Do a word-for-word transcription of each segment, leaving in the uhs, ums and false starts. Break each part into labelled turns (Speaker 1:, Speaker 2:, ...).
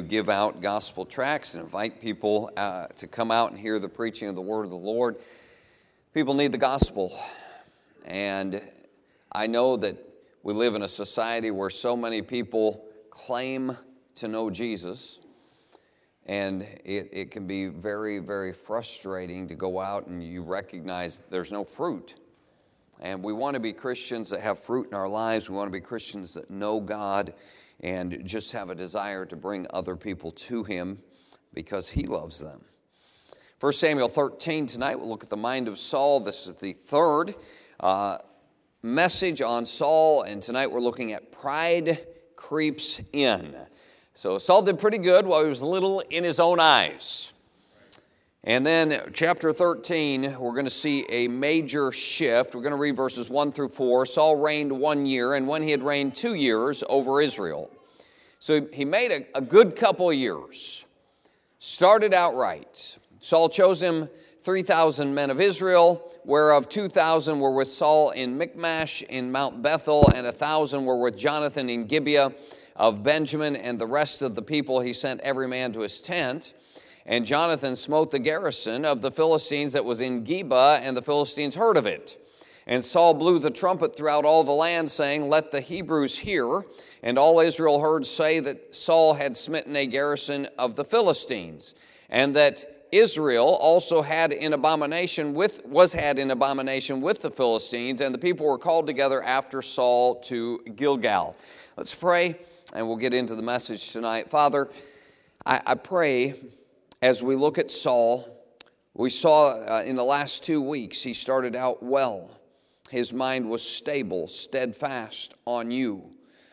Speaker 1: give out gospel tracts and invite people uh, to come out and hear the preaching of the word of the Lord. People need the gospel. And I know that we live in a society where so many people claim to know Jesus. And it, it can be very, very frustrating to go out and you recognize there's no fruit. And we want to be Christians that have fruit in our lives. We want to be Christians that know God and just have a desire to bring other people to Him because He loves them. First Samuel thirteen tonight, we'll look at the mind of Saul. This is the third uh, message on Saul, and tonight we're looking at pride creeps in. So Saul did pretty good while he was little in his own eyes. And then chapter thirteen, we're going to see a major shift. We're going to read verses one through four. Saul reigned one year, and when he had reigned two years over Israel. So he made a, a good couple of years. Started out right. Saul chose him three thousand men of Israel, whereof two thousand were with Saul in Michmash in Mount Bethel, and one thousand were with Jonathan in Gibeah of Benjamin, and the rest of the people he sent every man to his tent. And Jonathan smote the garrison of the Philistines that was in Geba, and the Philistines heard of it. And Saul blew the trumpet throughout all the land, saying, Let the Hebrews hear. And all Israel heard say that Saul had smitten a garrison of the Philistines, and that Israel also had in abomination with was had in abomination with the Philistines, and the people were called together after Saul to Gilgal. Let's pray, and we'll get into the message tonight. Father, I, I pray as we look at Saul, we saw uh, in the last two weeks he started out well. His mind was stable, steadfast on you.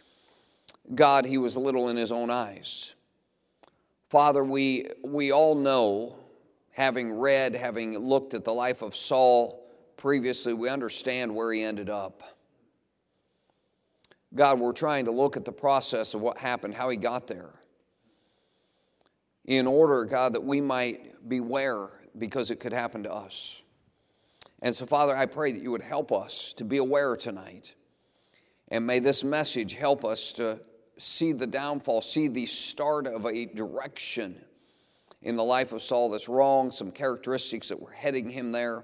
Speaker 1: God, he was little in his own eyes. Father, we we all know, having read, having looked at the life of Saul previously, we understand where he ended up. God, we're trying to look at the process of what happened, how he got there, in order, God, that we might beware because it could happen to us. And so, Father, I pray that you would help us to be aware tonight. And may this message help us to see the downfall, see the start of a direction in the life of Saul that's wrong, some characteristics that were heading him there.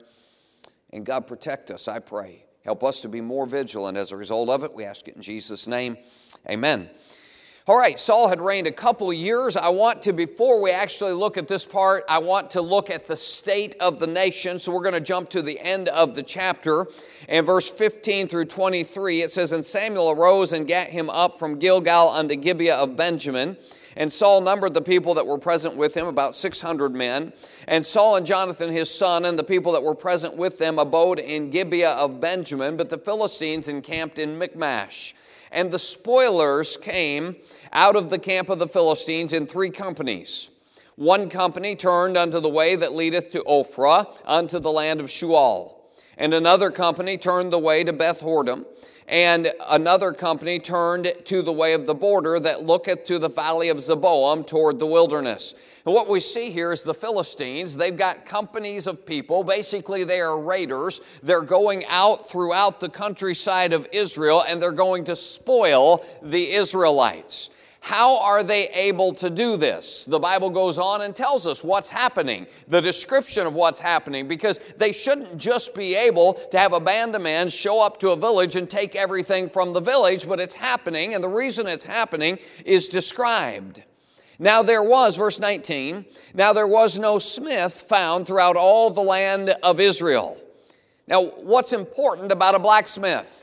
Speaker 1: And God, protect us, I pray. Help us to be more vigilant as a result of it. We ask it in Jesus' name. Amen. All right, Saul had reigned a couple of years. I want to, before we actually look at this part, I want to look at the state of the nation. So we're going to jump to the end of the chapter. And verse fifteen through twenty-three, it says, And Samuel arose and gat him up from Gilgal unto Gibeah of Benjamin. And Saul numbered the people that were present with him, about six hundred men. And Saul and Jonathan his son and the people that were present with them abode in Gibeah of Benjamin, but the Philistines encamped in Michmash. And the spoilers came out of the camp of the Philistines in three companies. One company turned unto the way that leadeth to Ophrah, unto the land of Shual. And another company turned the way to Beth-Hordam. And another company turned to the way of the border that looketh to the valley of Zeboam toward the wilderness. And what we see here is the Philistines. They've got companies of people. Basically, they are raiders. They're going out throughout the countryside of Israel, and they're going to spoil the Israelites. How are they able to do this? The Bible goes on and tells us what's happening, the description of what's happening, because they shouldn't just be able to have a band of men show up to a village and take everything from the village, but it's happening, and the reason it's happening is described. Now there was, verse nineteen, now there was no smith found throughout all the land of Israel. Now, what's important about a blacksmith?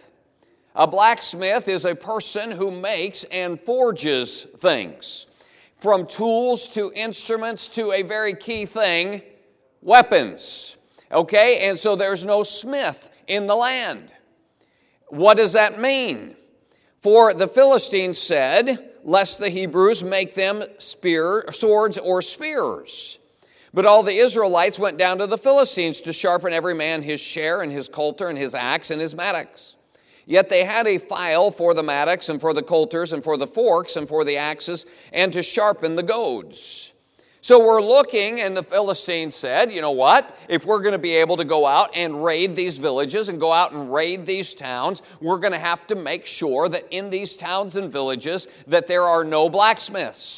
Speaker 1: A blacksmith is a person who makes and forges things, from tools to instruments to a very key thing, weapons. Okay, and so there's no smith in the land. What does that mean? For the Philistines said, lest the Hebrews make them spear, swords or spears. But all the Israelites went down to the Philistines to sharpen every man his share and his coulter and his axe and his mattocks. Yet they had a file for the mattocks and for the coulters and for the forks and for the axes and to sharpen the goads. So we're looking, and the Philistines said, you know what? If we're going to be able to go out and raid these villages and go out and raid these towns, we're going to have to make sure that in these towns and villages that there are no blacksmiths.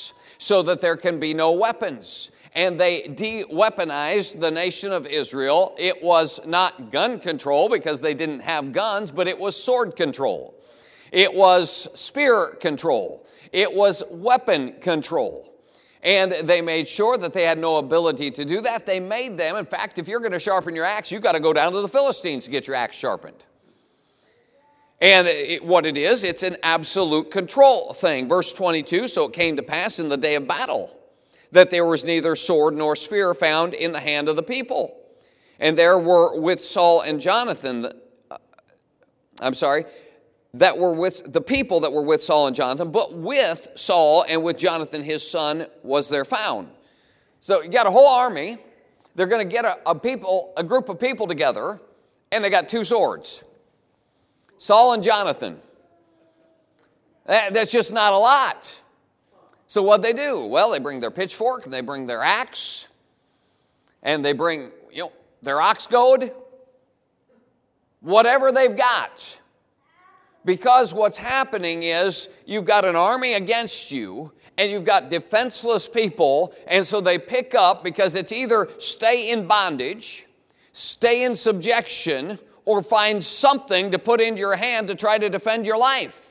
Speaker 1: so that there can be no weapons. And they de-weaponized the nation of Israel. It was not gun control because they didn't have guns, but it was sword control. It was spear control. It was weapon control. And they made sure that they had no ability to do that. They made them, in fact, if you're going to sharpen your axe, you've got to go down to the Philistines to get your axe sharpened. And it, what it is, it's an absolute control thing. Verse twenty-two, so it came to pass in the day of battle that there was neither sword nor spear found in the hand of the people. And there were with Saul and Jonathan, uh, I'm sorry, that were with the people that were with Saul and Jonathan, but with Saul and with Jonathan his son was there found. So you got a whole army. They're going to get a, a people, a group of people together, and they got two swords. Saul and Jonathan. That, that's just not a lot. So what'd they do? Well, they bring their pitchfork, and they bring their axe, and they bring, you know, their ox goad, whatever they've got. Because what's happening is you've got an army against you, and you've got defenseless people, and so they pick up because it's either stay in bondage, stay in subjection, or find something to put into your hand to try to defend your life.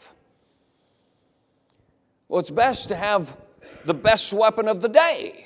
Speaker 1: Well, it's best to have the best weapon of the day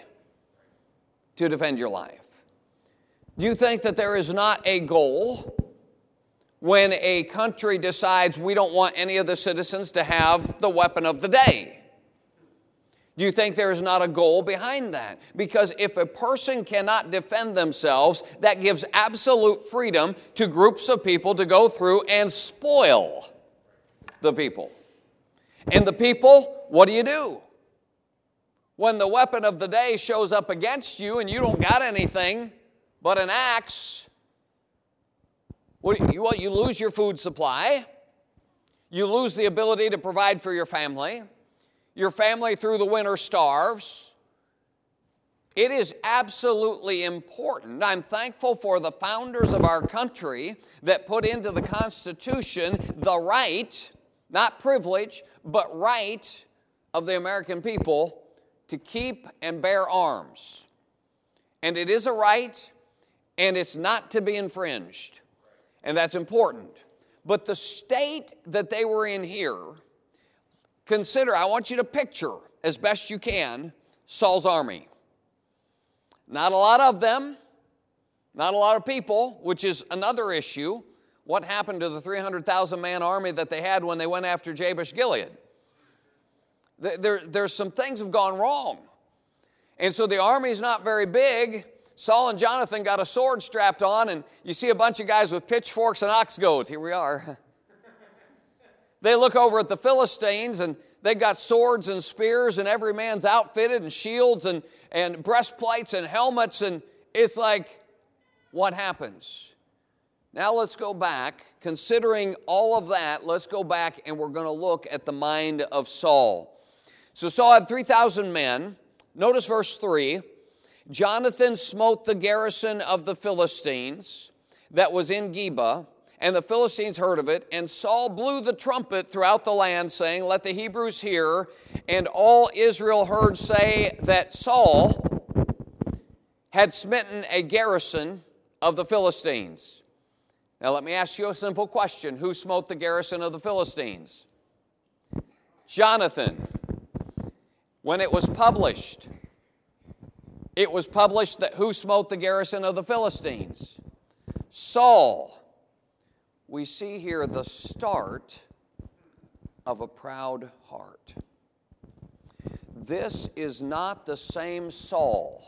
Speaker 1: to defend your life. Do you think that there is not a goal when a country decides we don't want any of the citizens to have the weapon of the day? Do you think there is not a goal behind that? Because if a person cannot defend themselves, that gives absolute freedom to groups of people to go through and spoil the people. And the people, what do you do? When the weapon of the day shows up against you and you don't got anything but an axe, what you, well, you lose your food supply. You lose the ability to provide for your family. Your family through the winter starves. It is absolutely important. I'm thankful for the founders of our country that put into the Constitution the right, not privilege, but right of the American people to keep and bear arms. And it is a right, and it's not to be infringed. And that's important. But the state that they were in here, consider, I want you to picture, as best you can, Saul's army. Not a lot of them, not a lot of people, which is another issue. What happened to the three hundred thousand man army that they had when they went after Jabesh-Gilead? There, there's some things have gone wrong. And so the army's not very big. Saul and Jonathan got a sword strapped on, and you see a bunch of guys with pitchforks and ox goads. Here we are. They look over at the Philistines, and they got swords and spears, and every man's outfitted, and shields, and, and breastplates, and helmets, and it's like, what happens? Now let's go back. Considering all of that, let's go back, and we're going to look at the mind of Saul. So Saul had three thousand men. Notice verse three. Jonathan smote the garrison of the Philistines that was in Geba, and the Philistines heard of it, and Saul blew the trumpet throughout the land, saying, let the Hebrews hear. And all Israel heard say that Saul had smitten a garrison of the Philistines. Now let me ask you a simple question. Who smote the garrison of the Philistines? Jonathan. When it was published, it was published that who smote the garrison of the Philistines? Saul. We see here the start of a proud heart. This is not the same Saul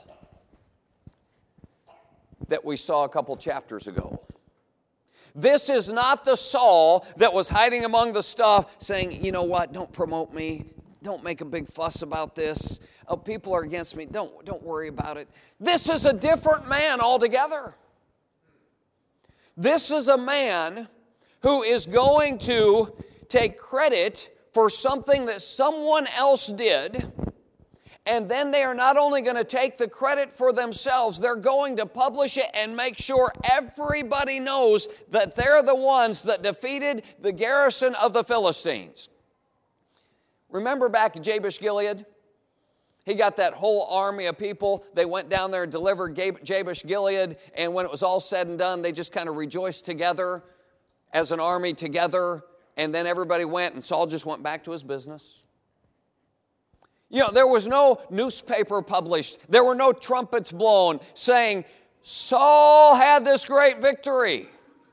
Speaker 1: that we saw a couple chapters ago. This is not the Saul that was hiding among the stuff saying, you know what, don't promote me. Don't make a big fuss about this. Oh, people are against me. Don't, don't worry about it. This is a different man altogether. This is a man who is going to take credit for something that someone else did, and then they are not only going to take the credit for themselves, they're going to publish it and make sure everybody knows that they're the ones that defeated the garrison of the Philistines. Remember back at Jabesh-Gilead? He got that whole army of people. They went down there and delivered Jabesh Gilead, and when it was all said and done, they just kind of rejoiced together as an army together, and then everybody went, and Saul just went back to his business. You know, there was no newspaper published. There were no trumpets blown saying, Saul had this great victory.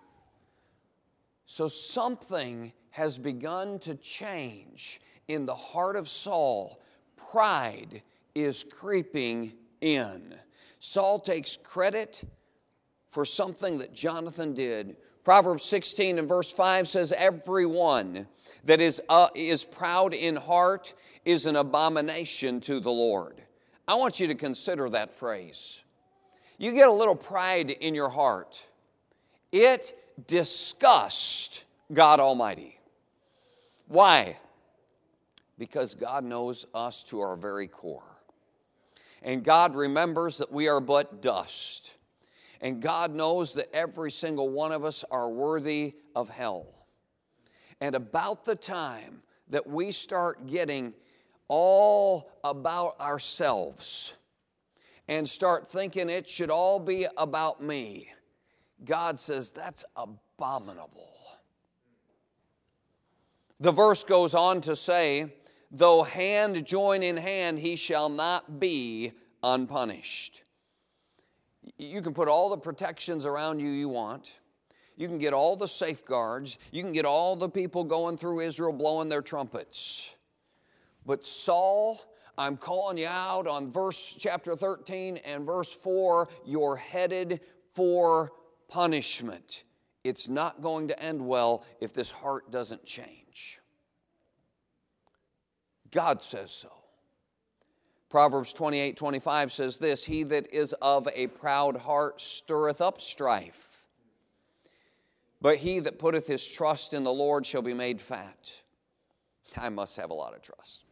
Speaker 1: So something has begun to change in the heart of Saul. Pride is creeping in. Saul takes credit for something that Jonathan did. Proverbs sixteen and verse five says, everyone that is, uh, is proud in heart is an abomination to the Lord. I want you to consider that phrase. You get a little pride in your heart, it disgusts God Almighty. Why? Because God knows us to our very core. And God remembers that we are but dust. And God knows that every single one of us are worthy of hell. And about the time that we start getting all about ourselves and start thinking it should all be about me, God says that's abominable. The verse goes on to say, though hand join in hand, he shall not be unpunished. You can put all the protections around you you want. You can get all the safeguards. You can get all the people going through Israel blowing their trumpets. But Saul, I'm calling you out on verse chapter thirteen and verse four. You're headed for punishment. It's not going to end well if this heart doesn't change. God says so. Proverbs twenty-eight twenty-five says this, he that is of a proud heart stirreth up strife, but he that putteth his trust in the Lord shall be made fat. I must have a lot of trust.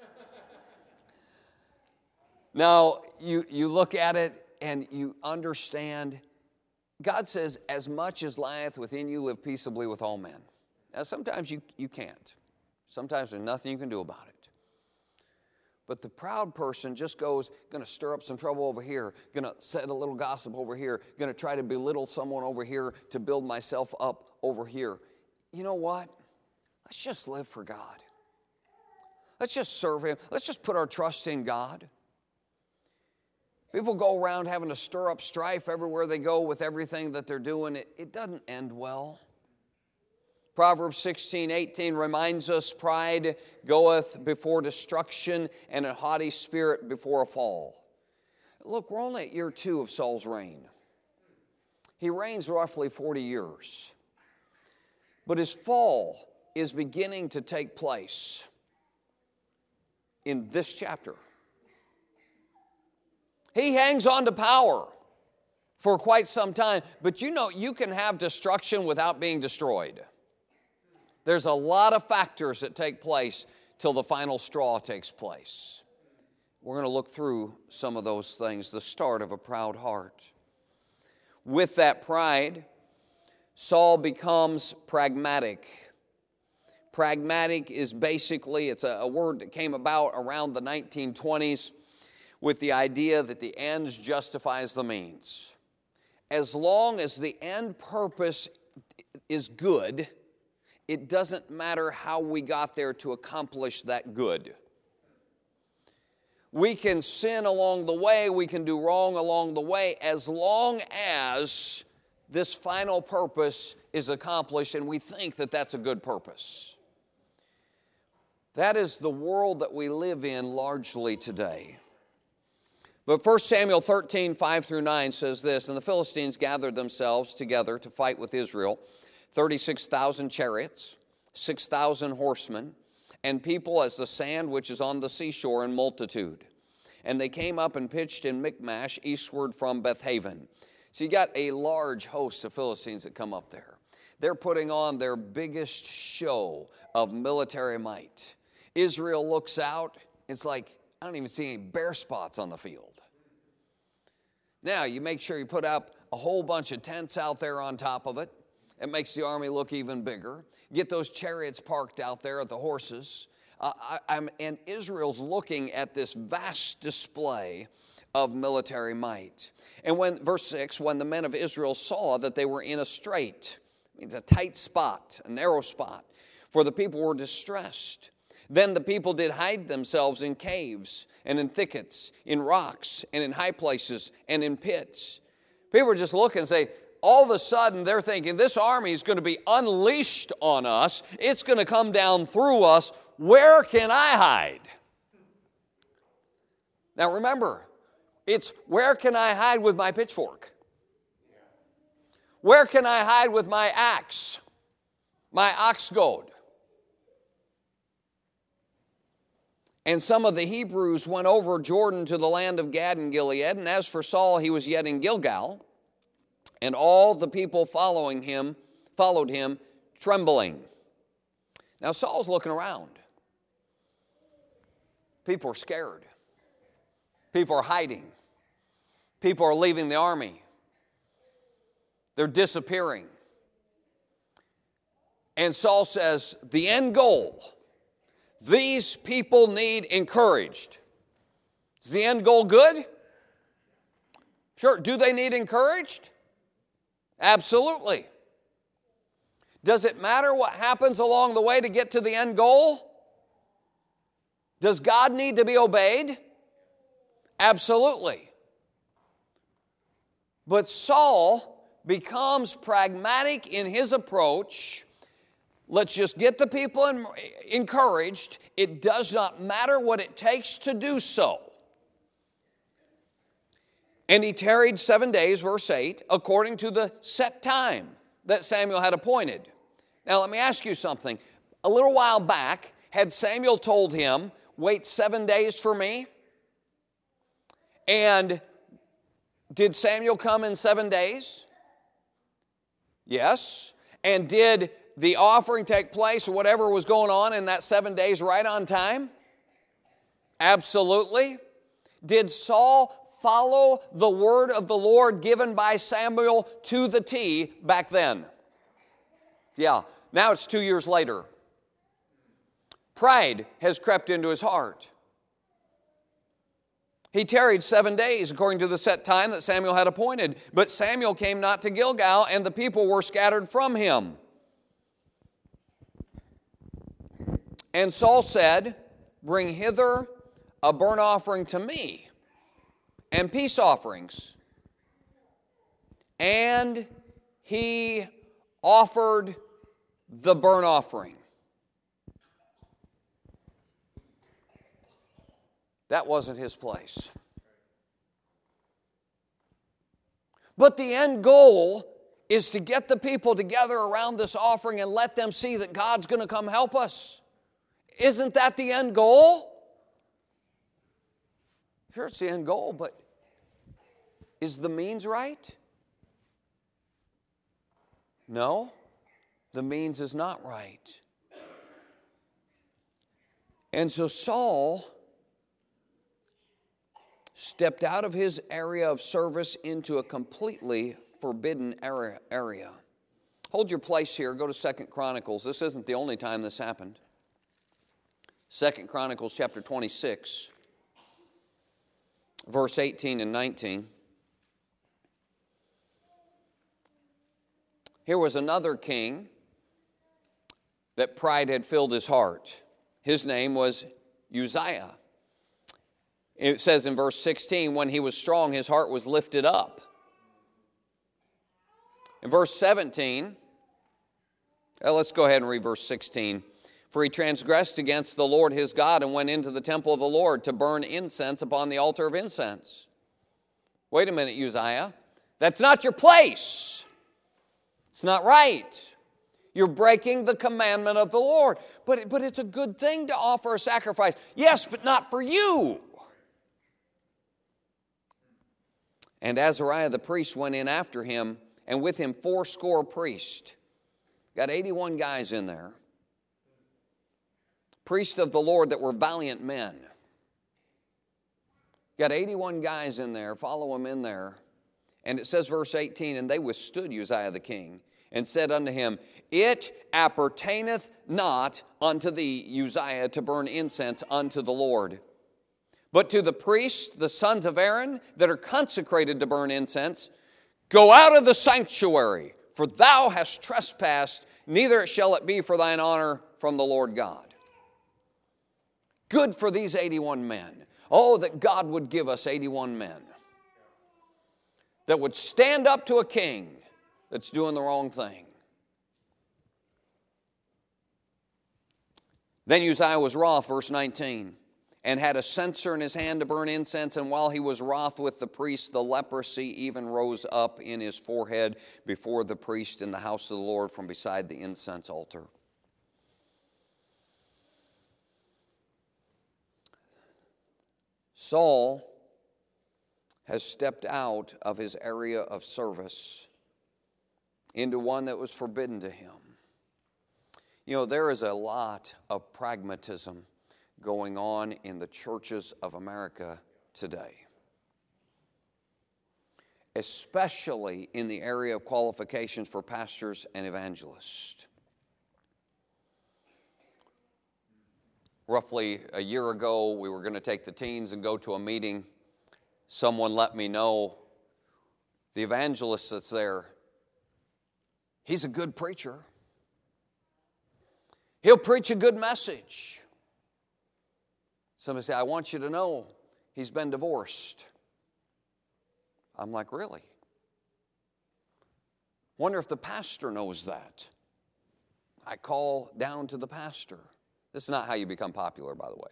Speaker 1: Now, you, you look at it and you understand, God says, as much as lieth within you, live peaceably with all men. Now, sometimes you, you can't. Sometimes there's nothing you can do about it. But the proud person just goes, going to stir up some trouble over here, going to set a little gossip over here, going to try to belittle someone over here to build myself up over here. You know what? Let's just live for God. Let's just serve Him. Let's just put our trust in God. People go around having to stir up strife everywhere they go with everything that they're doing. It, it doesn't end well. Proverbs sixteen eighteen reminds us, pride goeth before destruction, and a haughty spirit before a fall. Look, we're only at year two of Saul's reign. He reigns roughly forty years. But his fall is beginning to take place in this chapter. He hangs on to power for quite some time, but you know you can have destruction without being destroyed. There's a lot of factors that take place till the final straw takes place. We're going to look through some of those things, the start of a proud heart. With that pride, Saul becomes pragmatic. Pragmatic is basically, it's a, a word that came about around the nineteen twenties with the idea that the ends justifies the means. As long as the end purpose is good, it doesn't matter how we got there to accomplish that good. We can sin along the way, we can do wrong along the way, as long as this final purpose is accomplished and we think that that's a good purpose. That is the world that we live in largely today. But First Samuel thirteen, five through nine says this, and the Philistines gathered themselves together to fight with Israel, thirty-six thousand chariots, six thousand horsemen, and people as the sand which is on the seashore in multitude. And they came up and pitched in Michmash, eastward from Bethaven. So you got a large host of Philistines that come up there. They're putting on their biggest show of military might. Israel looks out, it's like, I don't even see any bare spots on the field. Now, you make sure you put up a whole bunch of tents out there on top of it. It makes the army look even bigger. Get those chariots parked out there at the horses. Uh, I, I'm, and Israel's looking at this vast display of military might. And when, verse six, when the men of Israel saw that they were in a strait, means a tight spot, a narrow spot, for the people were distressed. Then the people did hide themselves in caves and in thickets, in rocks and in high places and in pits. People were just looking and say, all of a sudden they're thinking this army is going to be unleashed on us. It's going to come down through us. Where can I hide? Now remember, it's where can I hide with my pitchfork? Where can I hide with my axe, my ox goad? And some of the Hebrews went over Jordan to the land of Gad and Gilead, and as for Saul, he was yet in Gilgal, and all the people following him followed him, trembling. Now Saul's looking around. People are scared. People are hiding. People are leaving the army. They're disappearing. And Saul says, the end goal, these people need encouraged. Is the end goal good? Sure. Do they need encouraged? Absolutely. Does it matter what happens along the way to get to the end goal? Does God need to be obeyed? Absolutely. But Saul becomes pragmatic in his approach. Let's just get the people encouraged. It does not matter what it takes to do so. And he tarried seven days, verse eight, according to the set time that Samuel had appointed. Now let me ask you something. A little while back, had Samuel told him, wait seven days for me? And did Samuel come in seven days? Yes. And did the offering take place or whatever was going on in that seven days right on time? Absolutely. Did Saul follow the word of the Lord given by Samuel to the T back then? Yeah. Now it's two years later. Pride has crept into his heart. He tarried seven days according to the set time that Samuel had appointed. But Samuel came not to Gilgal, and the people were scattered from him. And Saul said, bring hither a burnt offering to me, and peace offerings. And he offered the burnt offering. That wasn't his place. But the end goal is to get the people together around this offering and let them see that God's going to come help us. Isn't that the end goal? Sure, it's the end goal, but is the means right? No, the means is not right. And so Saul stepped out of his area of service into a completely forbidden area. Hold your place here. Go to Second Chronicles. This isn't the only time this happened. Second Chronicles chapter twenty-six, verse eighteen and nineteen. Here was another king that pride had filled his heart. His name was Uzziah. It says in verse sixteen, when he was strong, his heart was lifted up. In verse seventeen, well, let's go ahead and read verse sixteen. For he transgressed against the Lord his God and went into the temple of the Lord to burn incense upon the altar of incense. Wait a minute, Uzziah. That's not your place. It's not right. You're breaking the commandment of the Lord. But, but it's a good thing to offer a sacrifice. Yes, but not for you. And Azariah the priest went in after him, and with him fourscore priests. Got eighty-one guys in there. Priests of the Lord that were valiant men. Got eighty-one guys in there, follow them in there. And it says, verse eighteen, and they withstood Uzziah the king, and said unto him, It appertaineth not unto thee, Uzziah, to burn incense unto the Lord, but to the priests, the sons of Aaron, that are consecrated to burn incense. Go out of the sanctuary, for thou hast trespassed, neither shall it be for thine honor from the Lord God. Good for these eighty-one men. Oh, that God would give us eighty-one men that would stand up to a king that's doing the wrong thing. Then Uzziah was wroth, verse nineteen, and had a censer in his hand to burn incense, and while he was wroth with the priest, the leprosy even rose up in his forehead before the priest in the house of the Lord from beside the incense altar. Saul has stepped out of his area of service into one that was forbidden to him. You know, there is a lot of pragmatism going on in the churches of America today, especially in the area of qualifications for pastors and evangelists. Roughly a year ago, we were going to take the teens and go to a meeting. Someone let me know the evangelist that's there, he's a good preacher. He'll preach a good message. Somebody say, I want you to know he's been divorced. I'm like, really? Wonder if the pastor knows that. I call down to the pastor. This is not how you become popular, by the way.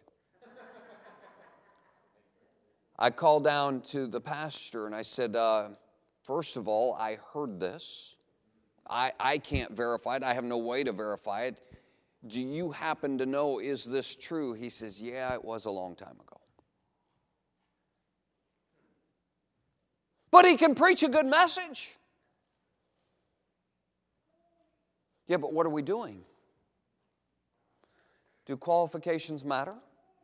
Speaker 1: I called down to the pastor and I said, uh, first of all, I heard this. I, I can't verify it. I have no way to verify it. Do you happen to know, is this true? He says, yeah, it was a long time ago. But he can preach a good message. Yeah, but what are we doing? Do qualifications matter?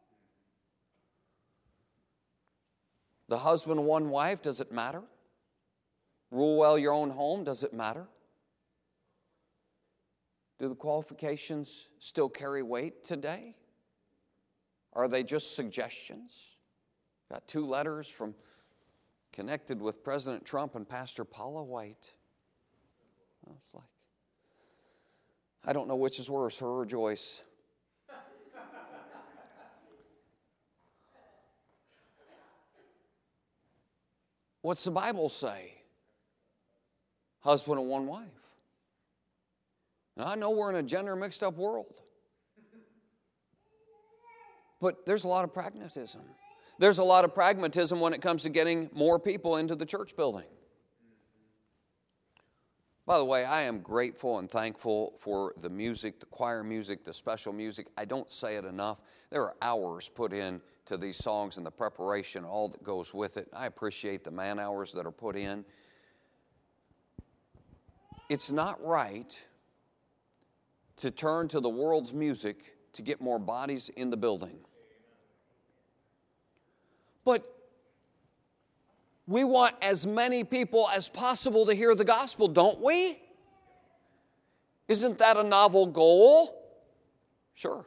Speaker 1: The husband, one wife, does it matter? Rule well your own home, does it matter? Do the qualifications still carry weight today? Are they just suggestions? Got two letters from connected with President Trump and Pastor Paula White. It's like, I don't know which is worse, her or Joyce. What's the Bible say? Husband and one wife. Now, I know we're in a gender mixed up world. But there's a lot of pragmatism. There's a lot of pragmatism when it comes to getting more people into the church building. By the way, I am grateful and thankful for the music, the choir music, the special music. I don't say it enough. There are hours put in to these songs and the preparation, all that goes with it. I appreciate the man hours that are put in. It's not right to turn to the world's music to get more bodies in the building. But we want as many people as possible to hear the gospel, don't we? Isn't that a novel goal? Sure.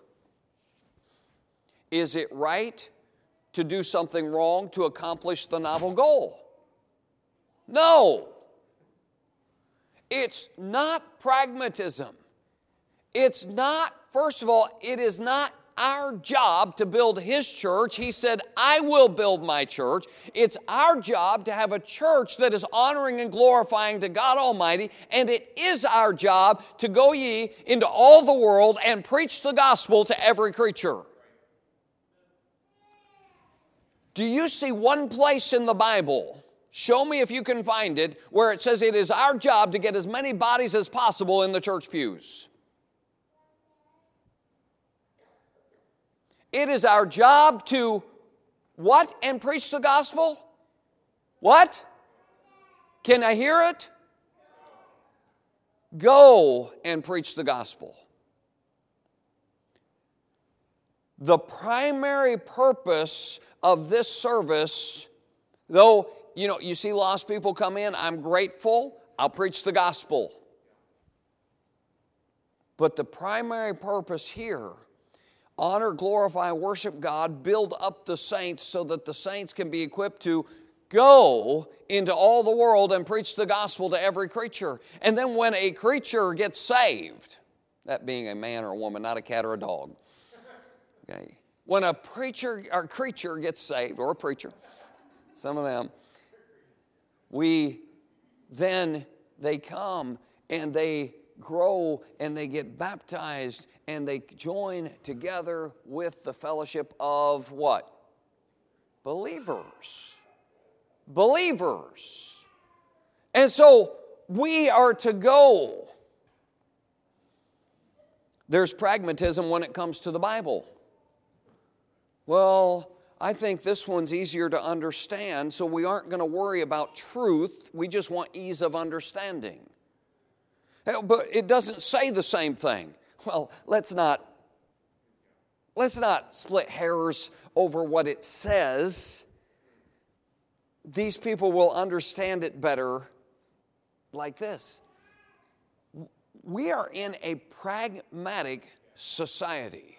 Speaker 1: Is it right to do something wrong to accomplish the novel goal? No. It's not pragmatism. It's not, first of all, it is not our job to build His church. He said, I will build my church. It's our job to have a church that is honoring and glorifying to God Almighty, and it is our job to go ye into all the world and preach the gospel to every creature. Do you see one place in the Bible, show me if you can find it, where it says it is our job to get as many bodies as possible in the church pews? It is our job to what? And preach the gospel? What? Can I hear it? Go and preach the gospel. The primary purpose of this service, though, you know, you see lost people come in, I'm grateful, I'll preach the gospel. But the primary purpose here, honor, glorify, worship God, build up the saints so that the saints can be equipped to go into all the world and preach the gospel to every creature. And then when a creature gets saved, that being a man or a woman, not a cat or a dog. Okay. When a preacher or creature gets saved, or a preacher, some of them, we then they come and they grow and they get baptized and they join together with the fellowship of what? Believers. Believers. And so we are to go. There's pragmatism when it comes to the Bible. Well, I think this one's easier to understand, so we aren't going to worry about truth. We just want ease of understanding. But it doesn't say the same thing. Well, let's not, let's not split hairs over what it says. These people will understand it better like this. We are in a pragmatic society.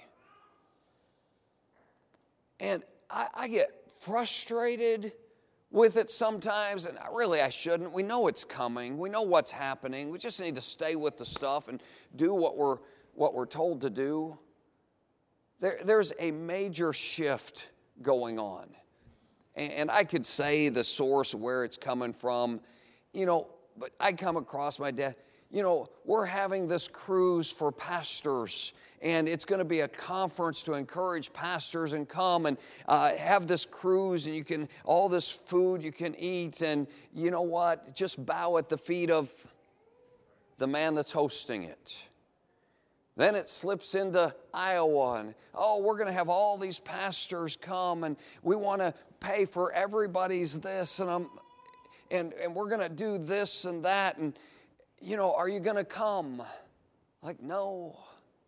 Speaker 1: And I, I get frustrated with it sometimes, and I, really I shouldn't. We know it's coming. We know what's happening. We just need to stay with the stuff and do what we're, what we're told to do. There, there's a major shift going on. And, and I could say the source, where it's coming from, you know, but I come across my dad. You know, we're having this cruise for pastors, and it's going to be a conference to encourage pastors and come and uh, have this cruise, and you can, all this food you can eat, and you know what? Just bow at the feet of the man that's hosting it. Then it slips into Iowa, and oh, we're going to have all these pastors come, and we want to pay for everybody's this, and I'm, and and we're going to do this and that, and you know, are you going to come? Like, no,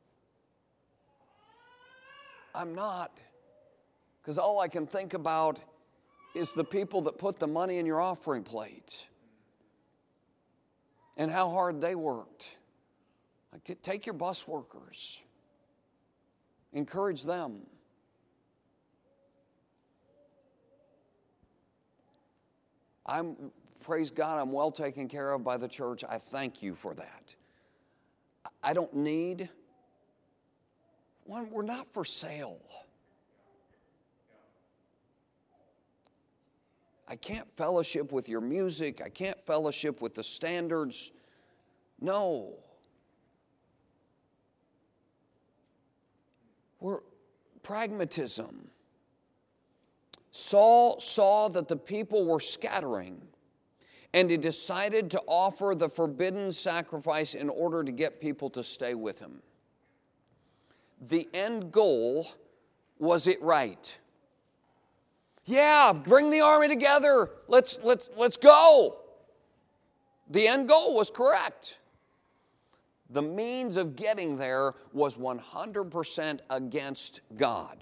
Speaker 1: I'm not. Because all I can think about is the people that put the money in your offering plate and how hard they worked. Like, take your bus workers, encourage them. I'm Praise God, I'm well taken care of by the church. I thank you for that. I don't need, one, we're not for sale. I can't fellowship with your music. I can't fellowship with the standards. No. We're pragmatism. Saul saw that the people were scattering, and he decided to offer the forbidden sacrifice in order to get people to stay with him. The end goal, was it right? Yeah, bring the army together. Let's, let's, let's go. The end goal was correct. The means of getting there was one hundred percent against God.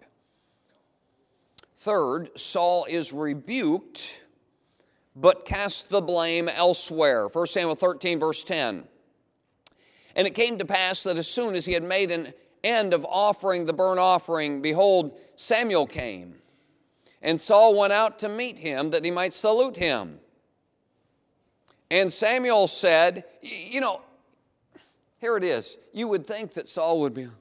Speaker 1: Third, Saul is rebuked, but cast the blame elsewhere. First Samuel thirteen, verse ten. And it came to pass that as soon as he had made an end of offering the burnt offering, behold, Samuel came. And Saul went out to meet him, that he might salute him. And Samuel said, you know, here it is. You would think that Saul would be.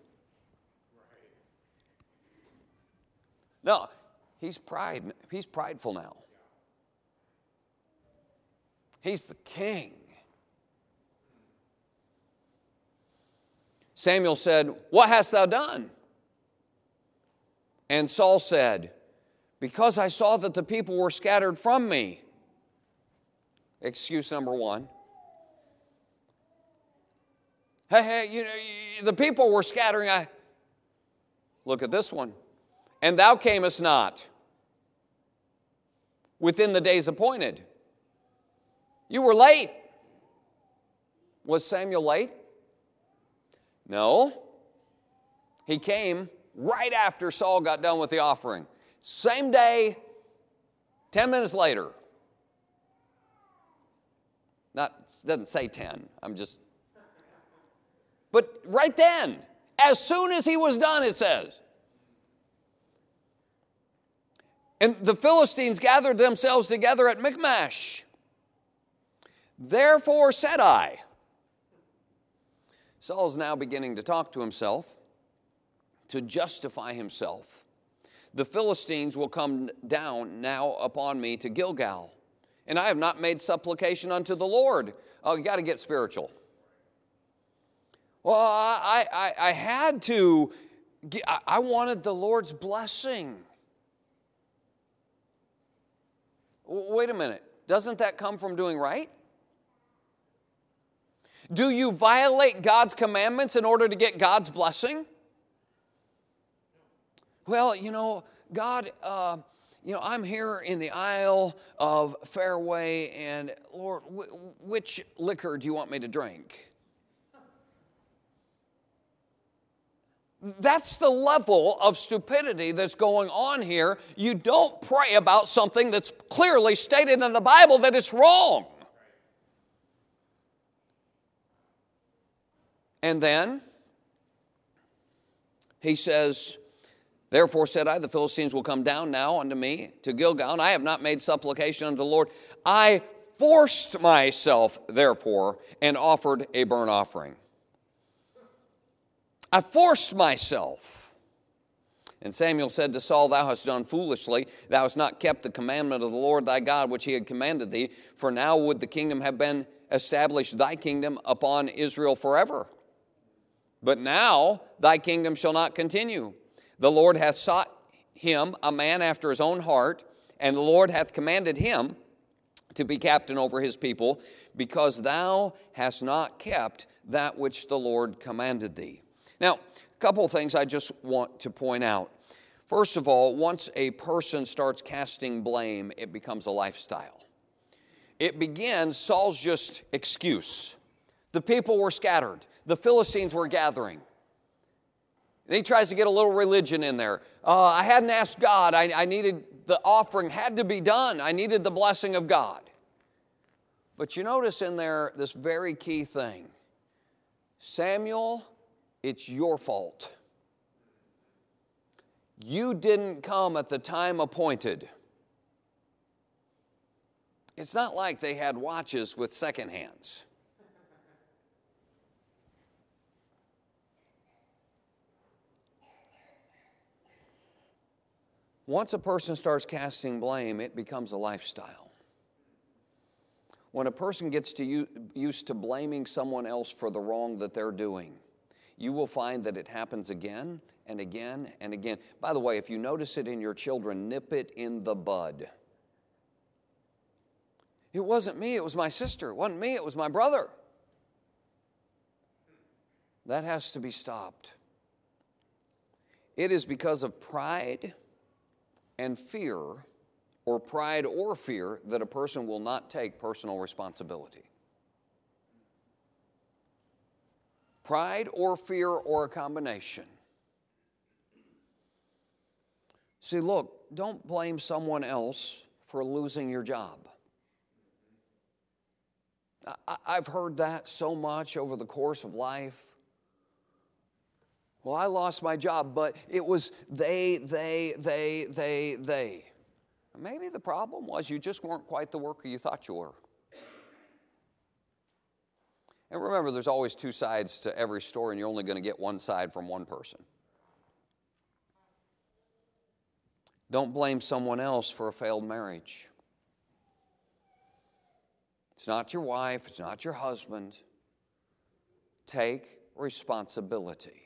Speaker 1: No, he's pride. He's prideful now. He's the king. Samuel said, what hast thou done? And Saul said, because I saw that the people were scattered from me. Excuse number one. Hey, hey, you know, the people were scattering. I look at this one. And thou camest not within the days appointed. You were late. Was Samuel late? No. He came right after Saul got done with the offering. Same day, ten minutes later. Not, it doesn't say ten. I'm just, But right then, as soon as he was done, it says. And the Philistines gathered themselves together at Michmash. Therefore said I. Saul's now beginning to talk to himself, to justify himself. The Philistines will come down now upon me to Gilgal, and I have not made supplication unto the Lord. Oh, you got to get spiritual. Well, I, I, I had to, I wanted the Lord's blessing. Wait a minute. Doesn't that come from doing right? Do you violate God's commandments in order to get God's blessing? Well, you know, God, uh, you know, I'm here in the aisle of Fairway, and Lord, w- which liquor do you want me to drink? That's the level of stupidity that's going on here. You don't pray about something that's clearly stated in the Bible that it's wrong. And then he says, therefore said I, the Philistines will come down now unto me to Gilgal, and I have not made supplication unto the Lord. I forced myself, therefore, and offered a burnt offering. I forced myself. And Samuel said to Saul, thou hast done foolishly. Thou hast not kept the commandment of the Lord thy God, which he had commanded thee. For now would the kingdom have been established, thy kingdom upon Israel forever. But now thy kingdom shall not continue. The Lord hath sought him a man after his own heart, and the Lord hath commanded him to be captain over his people, because thou hast not kept that which the Lord commanded thee. Now, a couple of things I just want to point out. First of all, once a person starts casting blame, it becomes a lifestyle. It begins, Saul's just excuse. The people were scattered. The Philistines were gathering. And he tries to get a little religion in there. Uh, I hadn't asked God. I, I needed, the offering had to be done. I needed the blessing of God. But you notice in there this very key thing. Samuel, it's your fault. You didn't come at the time appointed. It's not like they had watches with second hands. Once a person starts casting blame, it becomes a lifestyle. When a person gets to u- used to blaming someone else for the wrong that they're doing, you will find that it happens again and again and again. By the way, if you notice it in your children, nip it in the bud. It wasn't me, it was my sister. It wasn't me, it was my brother. That has to be stopped. It is because of pride and fear, or pride or fear, that a person will not take personal responsibility. Pride or fear or a combination. See, look, don't blame someone else for losing your job. I, I've heard that so much over the course of life. Well, I lost my job, but it was they, they, they, they, they. Maybe the problem was you just weren't quite the worker you thought you were. And remember, there's always two sides to every story, and you're only going to get one side from one person. Don't blame someone else for a failed marriage. It's not your wife, it's not your husband. Take responsibility.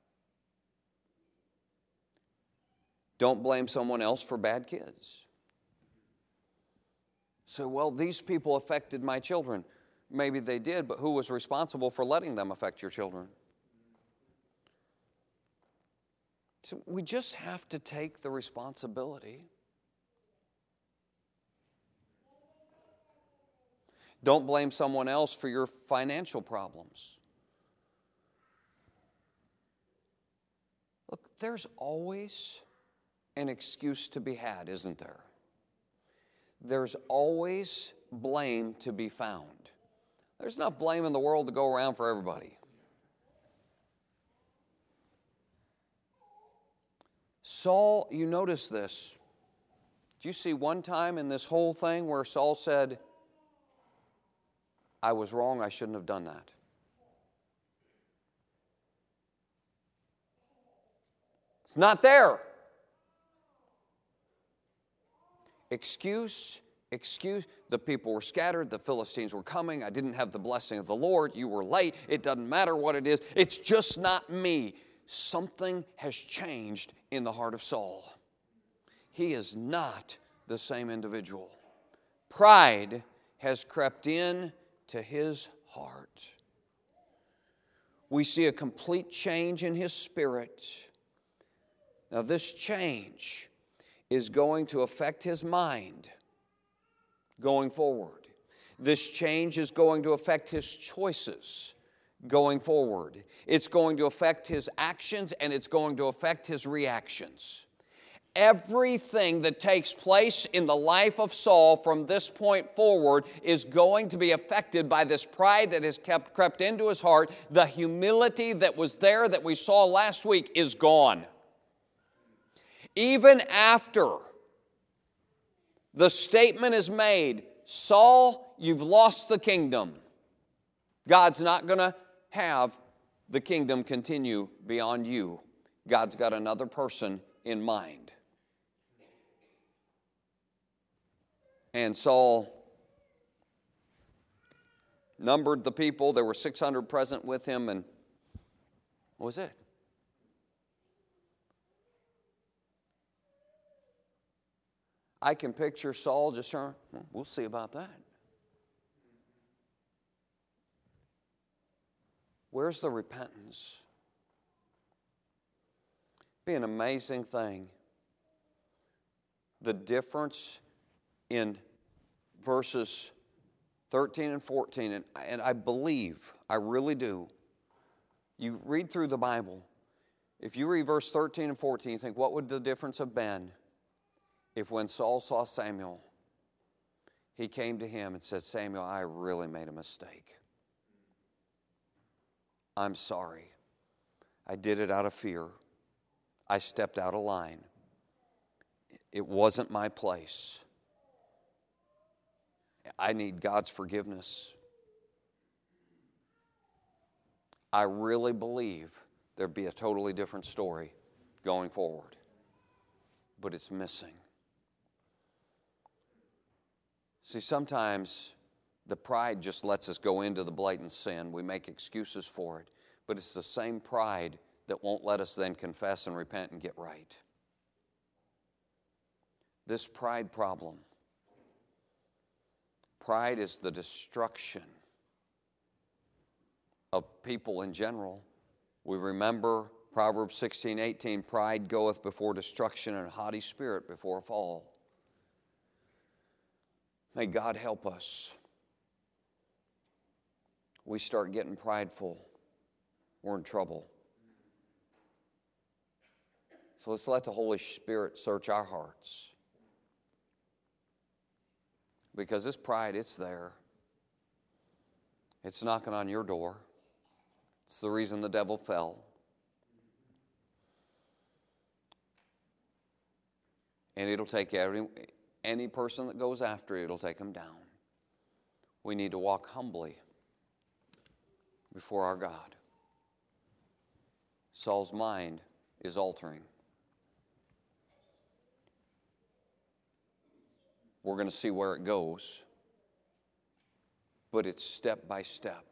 Speaker 1: Don't blame someone else for bad kids. So, well, these people affected my children. Maybe they did, but who was responsible for letting them affect your children? So we just have to take the responsibility. Don't blame someone else for your financial problems. Look, there's always an excuse to be had, isn't there? There's always blame to be found. There's enough blame in the world to go around for everybody. Saul, you notice this. Do you see one time in this whole thing where Saul said, I was wrong, I shouldn't have done that? It's not there. Excuse, excuse. The people were scattered. The Philistines were coming. I didn't have the blessing of the Lord. You were late. It doesn't matter what it is. It's just not me. Something has changed in the heart of Saul. He is not the same individual. Pride has crept in to his heart. We see a complete change in his spirit. Now, this change is going to affect his mind going forward. This change is going to affect his choices going forward. It's going to affect his actions, and it's going to affect his reactions. Everything that takes place in the life of Saul from this point forward is going to be affected by this pride that has kept, crept into his heart. The humility that was there that we saw last week is gone. Even after the statement is made, Saul, you've lost the kingdom. God's not going to have the kingdom continue beyond you. God's got another person in mind. And Saul numbered the people. There were six hundred present with him, and what was it? I can picture Saul just saying, well, we'll see about that. Where's the repentance? It'd be an amazing thing. The difference in verses thirteen and fourteen, and, and I believe, I really do, you read through the Bible, if you read verse thirteen and fourteen, you think, what would the difference have been if when Saul saw Samuel, he came to him and said, Samuel, I really made a mistake. I'm sorry. I did it out of fear. I stepped out of line. It wasn't my place. I need God's forgiveness. I really believe there'd be a totally different story going forward. But it's missing. See, sometimes the pride just lets us go into the blatant sin. We make excuses for it. But it's the same pride that won't let us then confess and repent and get right. This pride problem. Pride is the destruction of people in general. We remember Proverbs sixteen eighteen, pride goeth before destruction and a haughty spirit before a fall. May God help us. We start getting prideful, we're in trouble. So let's let the Holy Spirit search our hearts. Because this pride, it's there. It's knocking on your door. It's the reason the devil fell. And it'll take every, any person that goes after it, it'll take them down. We need to walk humbly before our God. Saul's mind is altering. We're going to see where it goes, but it's step by step.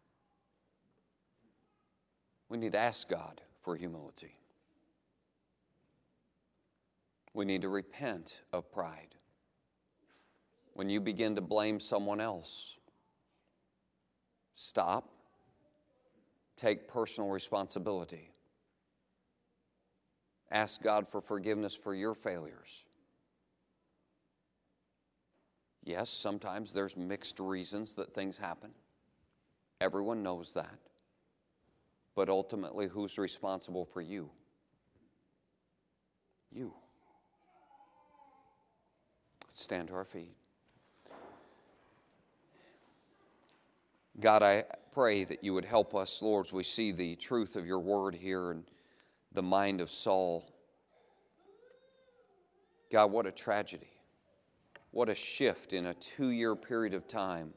Speaker 1: We need to ask God for humility. We need to repent of pride. When you begin to blame someone else, stop. Take personal responsibility. Ask God for forgiveness for your failures. Yes, sometimes there's mixed reasons that things happen. Everyone knows that. But ultimately, who's responsible for you? You. Let's stand to our feet. God, I pray that you would help us, Lord, as we see the truth of your word here and the mind of Saul. God, what a tragedy. What a shift in a two-year period of time.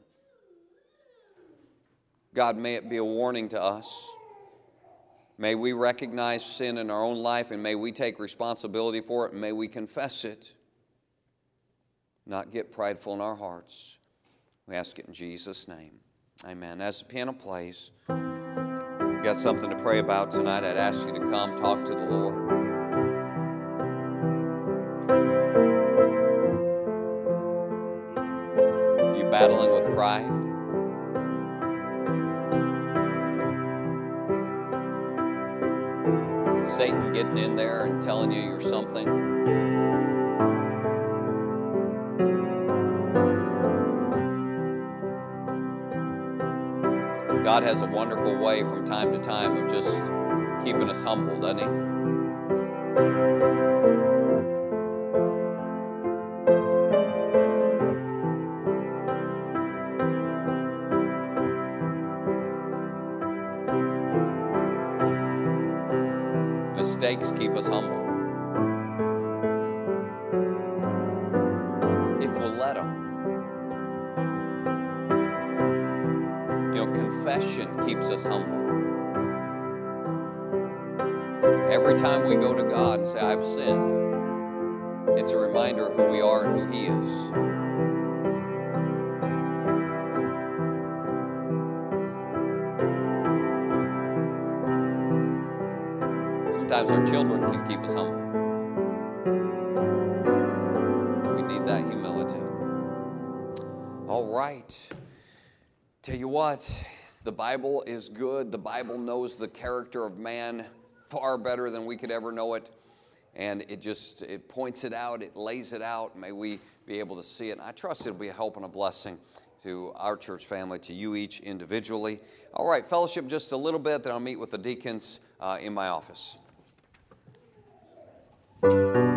Speaker 1: God, may it be a warning to us. May we recognize sin in our own life, and may we take responsibility for it, and may we confess it. Not get prideful in our hearts. We ask it in Jesus' name. Amen. As the piano plays, you got something to pray about tonight, I'd ask you to come talk to the Lord. Are you battling with pride? Satan getting in there and telling you you're something? God has a wonderful way from time to time of just keeping us humble, doesn't He? Mistakes keep us humble. If we'll let them. You know, confession keeps us humble. Every time we go to God and say, I've sinned, it's a reminder of who we are and who He is. Sometimes our children can keep us humble. We need that humility. All right. Tell you what, the Bible is good. The Bible knows the character of man far better than we could ever know it. And it just, it points it out, it lays it out. May we be able to see it. And I trust it'll be a help and a blessing to our church family, to you each individually. All right, fellowship just a little bit, then I'll meet with the deacons uh, in my office.